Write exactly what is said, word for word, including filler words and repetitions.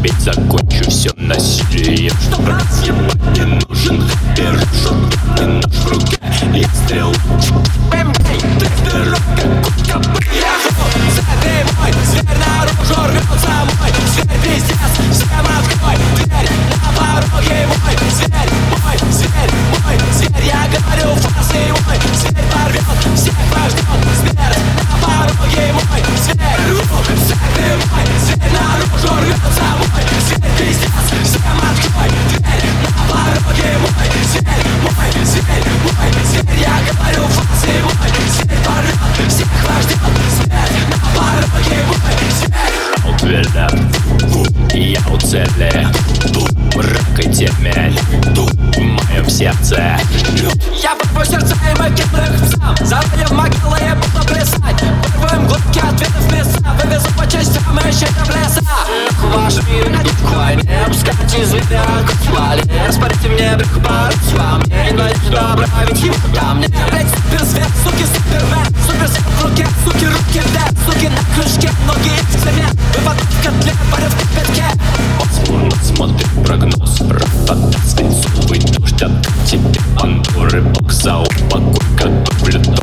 убить, закончу все насилие. Чтоб разъебать не нужен хэппи, шот не нож в руке и стрел. Бэм-бэй, ты вперед, как кучка пыль. Я живу, забей мой, зверь наружу рвется мой. Зверь пиздец, всем открой дверь, на пороге мой. Зверь мой, зверь мой, зверь, я говорю фразы мой. Зверь порвет, всех вас ждет смерть, на пороге мой. Зверь, забей мой, зверь наружу рвется мой. Зверь пиздец, всем открой дверь, на пороге мой. Зверь мой, зверь мой, зверь, я говорю фразы мой. Зверь порвет, всех вас ждет смерть, на пороге мой. Зверь. Я у цели, враг и темень в моем сердце. Я по сердце и могильных псам, завоем могилы и буду плясать. Вырваем глотки ответов места, вывезу по частям и ищем в леса. Ваш мир не в войне, пускать из вида куслали. Распорите мне брюх пару с вами, инвалид добавить его ко мне. Блять, суперзвер, суки, супервен, суперзвер в руке, суки, руки в дэн, суки на крышке, ноги в цемент. Выводок в котле, порыв в пятке. Он смотрит прогноз, ратата, свинцовый дождь от тебе Пандоры, бог за упокой, готовлю